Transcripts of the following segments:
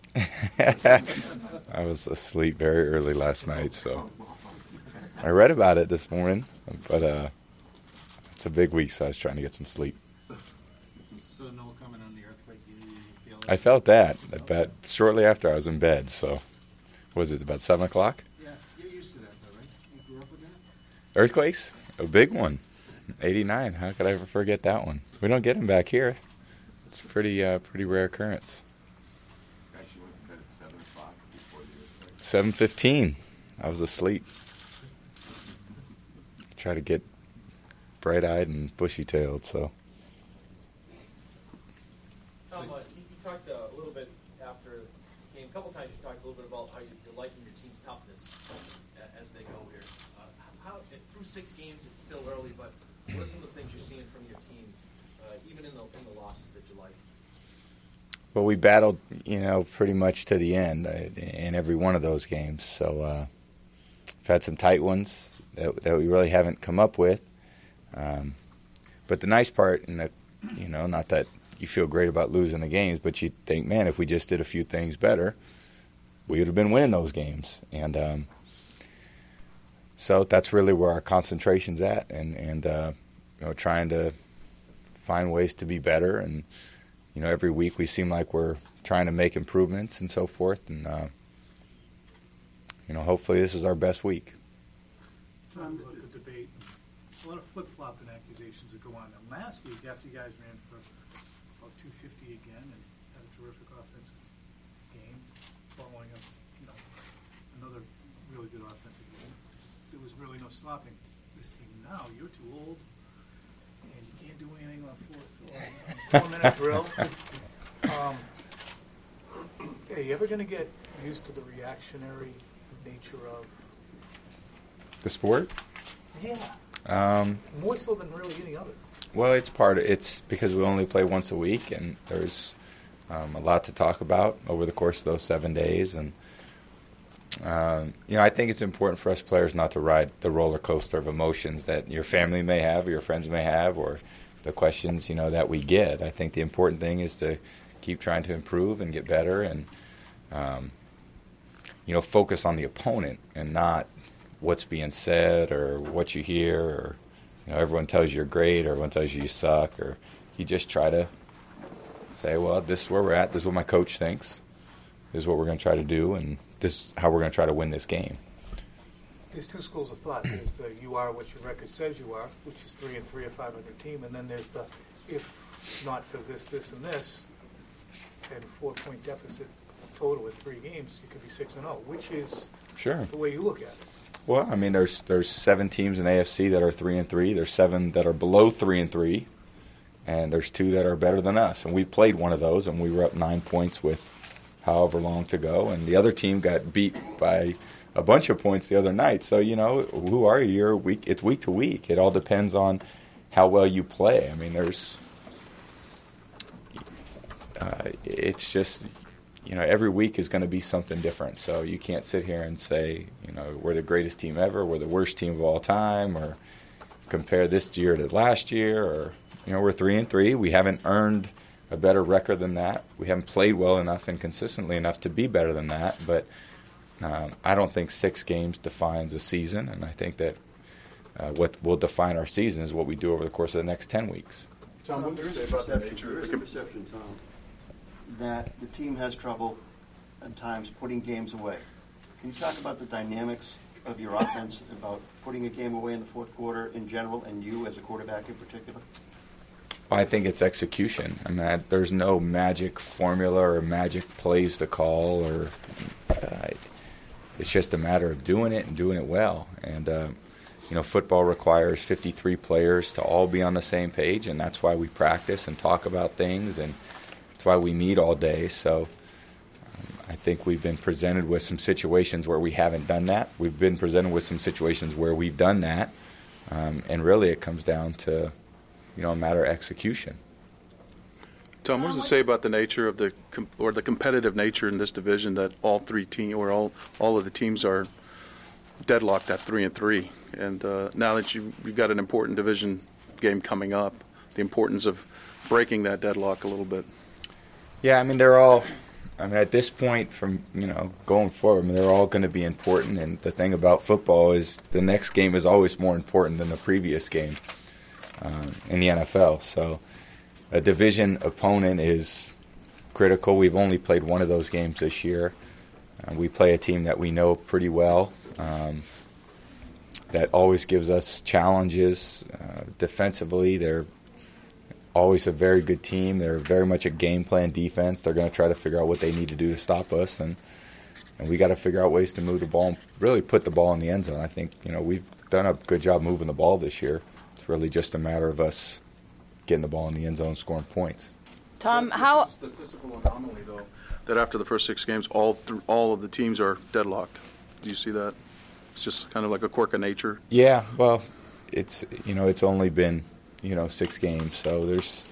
I was asleep very early last night, so I read about it this morning, but it's a big week, so I was trying to get some sleep. So no comment on the earthquake? You feel it? I felt that about shortly after I was in bed, so was it about 7 o'clock? Yeah, you're used to that though, right? You grew up with that? Earthquakes? A big one. 89. How could I ever forget that one? We don't get them back here. It's a pretty rare occurrence. Actually went to bed at 7 o'clock before the earthquake. 7:15. I was asleep. Try to get bright-eyed and bushy-tailed, so. Tom, you talked a little bit after the game. A couple times you talked a little bit about how you're liking your team's toughness as they go here. Through 6 games, it's still early, but what are some of the things you're seeing from your team, even in the losses that you like? Well, we battled, pretty much to the end in every one of those games. So we've had some tight ones that we really haven't come up with. But the nice part, not that you feel great about losing the games, but you think, man, if we just did a few things better, we would have been winning those games. And so that's really where our concentration's at, and trying to find ways to be better. And every week we seem like we're trying to make improvements and so forth. And hopefully this is our best week. Talk about the debate. A lot of flip-flopping accusations that go on. Now, last week, after you guys ran for about 250 again and had a terrific offensive game, following up, another really good offensive game, there was really no stopping this team. Now you're too old, and you can't do anything on 4-minute drill. Are you ever going to get used to the reactionary nature of The sport? Yeah. More so than really any other. Well, it's because we only play once a week, and there's a lot to talk about over the course of those 7 days. And I think it's important for us players not to ride the roller coaster of emotions that your family may have or your friends may have, or the questions that we get. I think the important thing is to keep trying to improve and get better, and focus on the opponent and not what's being said or what you hear, or everyone tells you you're great or everyone tells you suck, or you just try to say, well, this is where we're at, this is what my coach thinks, this is what we're going to try to do, and this is how we're going to try to win this game. There's 2 schools of thought. There's the you are what your record says you are, which is 3-3, a 500 team, and then there's the if not for this, and this, and 4-point deficit total with 3 games, you could be 6-0. Which is Sure. the way you look at it? Well, I mean, there's 7 teams in AFC that are 3-3. There's 7 that are below 3-3, and there's 2 that are better than us. And we played one of those, and we were up 9 points with however long to go. And the other team got beat by a bunch of points the other night. So who are you? It's week to week. It all depends on how well you play. I mean, it's just. Every week is going to be something different. So you can't sit here and say, we're the greatest team ever, we're the worst team of all time, or compare this year to last year, or, we're 3-3. We haven't earned a better record than that. We haven't played well enough and consistently enough to be better than that. But I don't think 6 games defines a season, and I think that what will define our season is what we do over the course of the next 10 weeks. Tom, what do you say about the nature? There is a perception, Tom, that the team has trouble at times putting games away. Can you talk about the dynamics of your offense, about putting a game away in the fourth quarter in general, and you as a quarterback in particular? I think it's execution. I mean, there's no magic formula or magic plays to call, or it's just a matter of doing it and doing it well. And football requires 53 players to all be on the same page, and that's why we practice and talk about things, and that's why we meet all day. So I think we've been presented with some situations where we haven't done that. We've been presented with some situations where we've done that. And really it comes down to, a matter of execution. Tom, what does it say about the nature of the competitive nature in this division that all 3 teams, or all of the teams are deadlocked at 3-3? And now that you've got an important division game coming up, the importance of breaking that deadlock a little bit. Yeah, I mean, they're all I mean, at this point, from going forward, I mean, they're all going to be important. And the thing about football is the next game is always more important than the previous game in the NFL. So a division opponent is critical. We've only played one of those games this year. We play a team that we know pretty well. That always gives us challenges defensively. They're always a very good team. They're very much a game plan defense. They're going to try to figure out what they need to do to stop us, and we got to figure out ways to move the ball and really put the ball in the end zone. I think we've done a good job moving the ball this year. It's really just a matter of us getting the ball in the end zone, scoring points. Tom, It's how? a statistical anomaly, though, that after the first 6 games, all of the teams are deadlocked. Do you see that? It's just kind of like a quirk of nature. Yeah, well, it's only been 6 games, so there's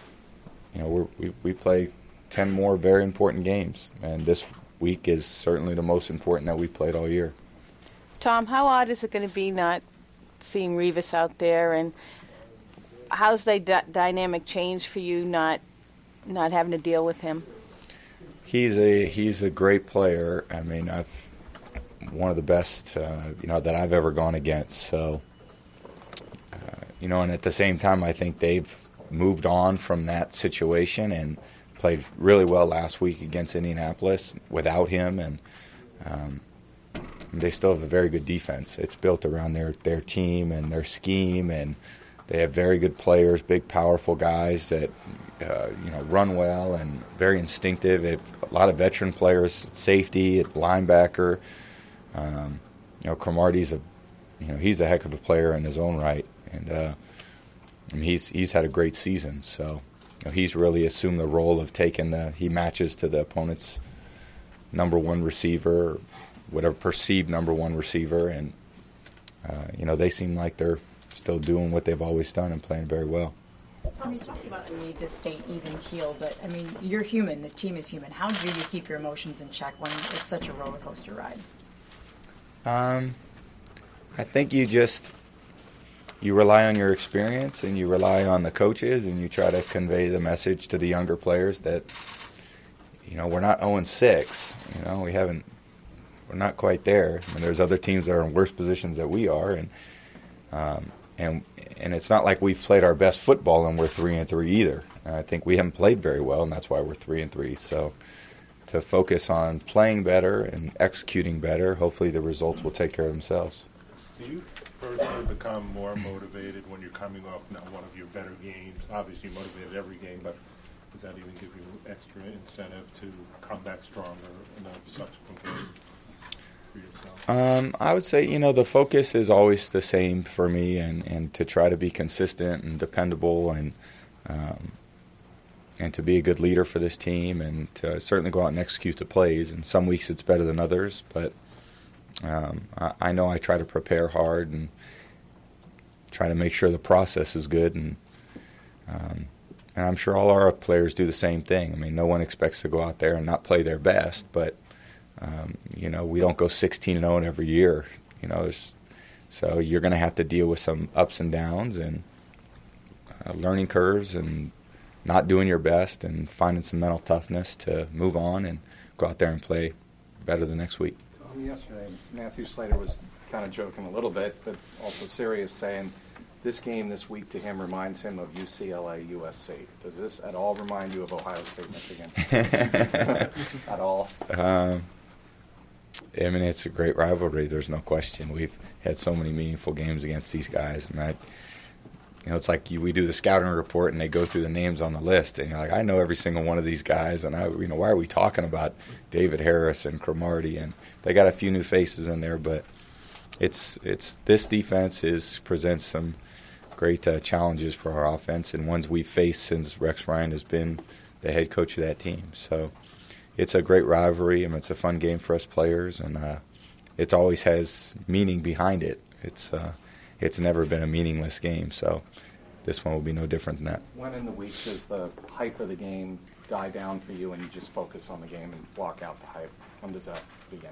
we play 10 more very important games, and this week is certainly the most important that we've played all year. Tom, how odd is it going to be not seeing Revis out there, and how's the dynamic change for you not having to deal with him? He's a great player. I mean, one of the best that I've ever gone against. So and at the same time, I think they've moved on from that situation and played really well last week against Indianapolis without him, and they still have a very good defense. It's built around their team and their scheme, and they have very good players, big, powerful guys that run well and very instinctive. A lot of veteran players, safety, linebacker. Cromartie's he's a heck of a player in his own right, and he's had a great season. So he's really assumed the role of he matches to the opponent's number one receiver, whatever perceived number one receiver, and they seem like they're still doing what they've always done and playing very well. You talked about the need to stay even keeled, but I mean, you're human. The team is human. How do you keep your emotions in check when it's such a roller coaster ride? I think you rely on your experience, and you rely on the coaches, and you try to convey the message to the younger players that we're not 0-6. We're not quite there. I mean, there's other teams that are in worse positions than we are, and it's not like we've played our best football and we're 3-3 either. I think we haven't played very well, and that's why we're 3-3. So to focus on playing better and executing better, hopefully the results will take care of themselves. Do you personally become more motivated when you're coming off one of your better games? Obviously you're motivated every game, but does that even give you extra incentive to come back stronger in a subsequent game for yourself? I would say, the focus is always the same for me, and to try to be consistent and dependable, and to be a good leader for this team, and to certainly go out and execute the plays. And some weeks it's better than others, but I know I try to prepare hard and try to make sure the process is good, and I'm sure all our players do the same thing. I mean, no one expects to go out there and not play their best, but we don't go 16-0 every year. So you're going to have to deal with some ups and downs and learning curves and not doing your best and finding some mental toughness to move on and go out there and play better the next week. Yesterday, Matthew Slater was kind of joking a little bit, but also serious, saying this game this week to him reminds him of UCLA, USC. Does this at all remind you of Ohio State, Michigan? At all? I mean, it's a great rivalry. There's no question. We've had so many meaningful games against these guys. I mean, it's like we do the scouting report and they go through the names on the list, and you're like, I know every single one of these guys, and why are we talking about David Harris and Cromartie? And they got a few new faces in there, but it's this defense presents some great challenges for our offense, and ones we've faced since Rex Ryan has been the head coach of that team. So it's a great rivalry. I mean, it's a fun game for us players, and it always has meaning behind it. It's never been a meaningless game, so this one will be no different than that. When in the week does the hype of the game die down for you and you just focus on the game and block out the hype? When does that begin?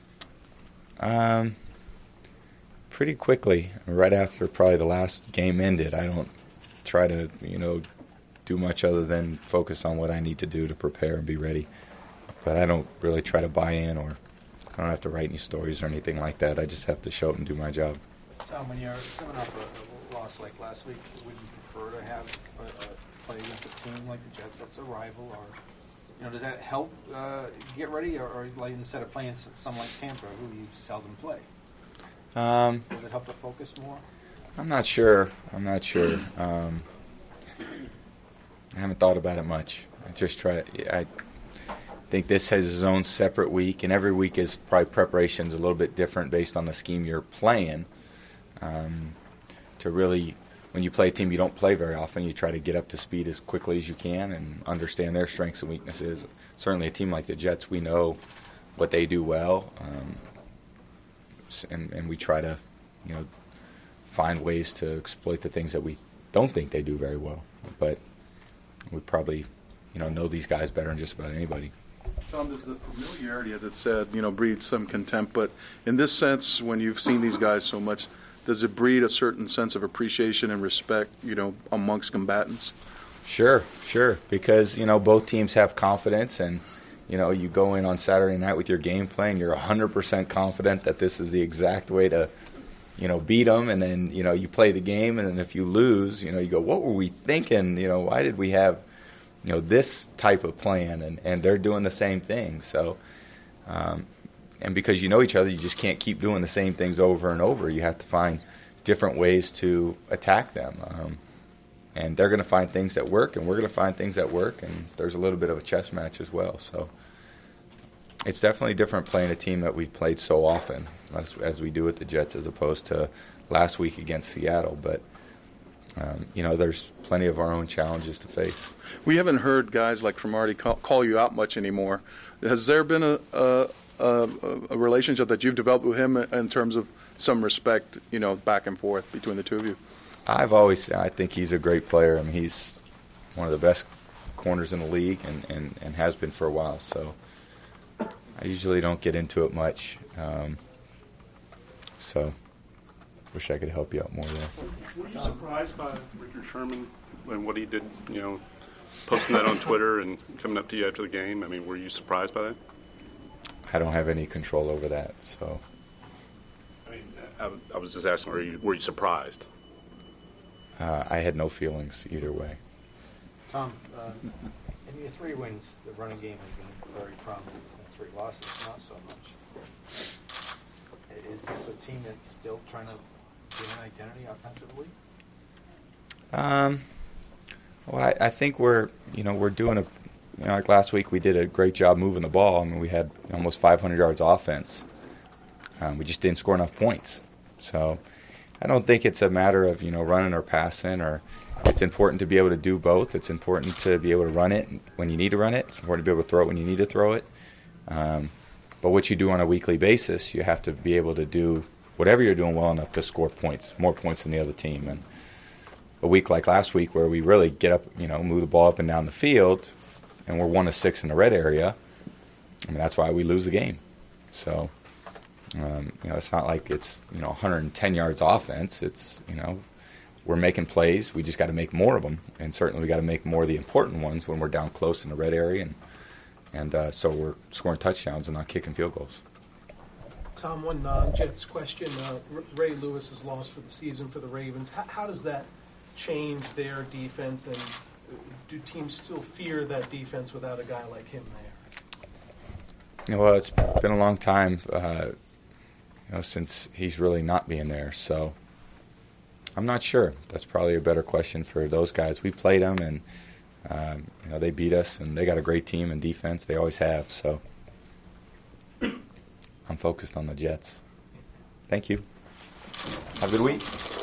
Pretty quickly, right after probably the last game ended. I don't try to, do much other than focus on what I need to do to prepare and be ready. but I don't really try to buy in, or I don't have to write any stories or anything like that. I just have to show up and do my job. Tom, when you're coming off a loss like last week, would you prefer to have a play against a team like the Jets that's a rival, or does that help get ready, or like instead of playing someone like Tampa, who you seldom play, does it help to focus more? I'm not sure. I haven't thought about it much. I think this has its own separate week, and every week is probably preparation's a little bit different based on the scheme you're playing. To really, when you play a team you don't play very often, you try to get up to speed as quickly as you can and understand their strengths and weaknesses. Certainly a team like the Jets, we know what they do well, and we try to, find ways to exploit the things that we don't think they do very well. But we probably, know these guys better than just about anybody. Tom, does the familiarity, as it said, breed some contempt? But in this sense, when you've seen these guys so much, does it breed a certain sense of appreciation and respect, amongst combatants? Sure. Because, both teams have confidence, and, you go in on Saturday night with your game plan, you're 100% confident that this is the exact way to, beat them, and then, you play the game, and then if you lose, you go, what were we thinking? Why did we have, this type of plan? And they're doing the same thing. So, and because you know each other, you just can't keep doing the same things over and over. You have to find different ways to attack them. And they're going to find things that work, and we're going to find things that work, and there's a little bit of a chess match as well. So it's definitely different playing a team that we've played so often, as we do with the Jets, as opposed to last week against Seattle. But, there's plenty of our own challenges to face. We haven't heard guys like Cromartie call you out much anymore. Has there been a relationship that you've developed with him in terms of some respect, back and forth between the two of you? I think he's a great player. I mean, he's one of the best corners in the league and has been for a while. So I usually don't get into it much. So wish I could help you out more there. Were you surprised by Richard Sherman and what he did, posting that on Twitter and coming up to you after the game? I mean, were you surprised by that? I don't have any control over that, so. I mean, I was just asking, were you surprised? I had no feelings either way. Tom, in your 3 wins, the running game has been very prominent. In 3 losses, not so much. Is this a team that's still trying to get an identity offensively? Well, I think we're doing like last week we did a great job moving the ball. I mean, we had almost 500 yards offense. We just didn't score enough points. So I don't think it's a matter of, running or passing, or it's important to be able to do both. It's important to be able to run it when you need to run it. It's important to be able to throw it when you need to throw it. But what you do on a weekly basis, you have to be able to do whatever you're doing well enough to score points, more points than the other team. And a week like last week where we really get up, move the ball up and down the field, and we're 1 of 6 in the red area, I mean, that's why we lose the game. So, it's not like it's, 110 yards offense. It's, we're making plays. We just got to make more of them. And certainly we got to make more of the important ones when we're down close in the red area. And so we're scoring touchdowns and not kicking field goals. Tom, one non-Jets question. Ray Lewis is lost for the season for the Ravens. How does that change their defense, and do teams still fear that defense without a guy like him there? Well, it's been a long time since he's really not being there. So I'm not sure. That's probably a better question for those guys. We played them, and they beat us, and they got a great team and defense. They always have. So I'm focused on the Jets. Thank you. Have a good week.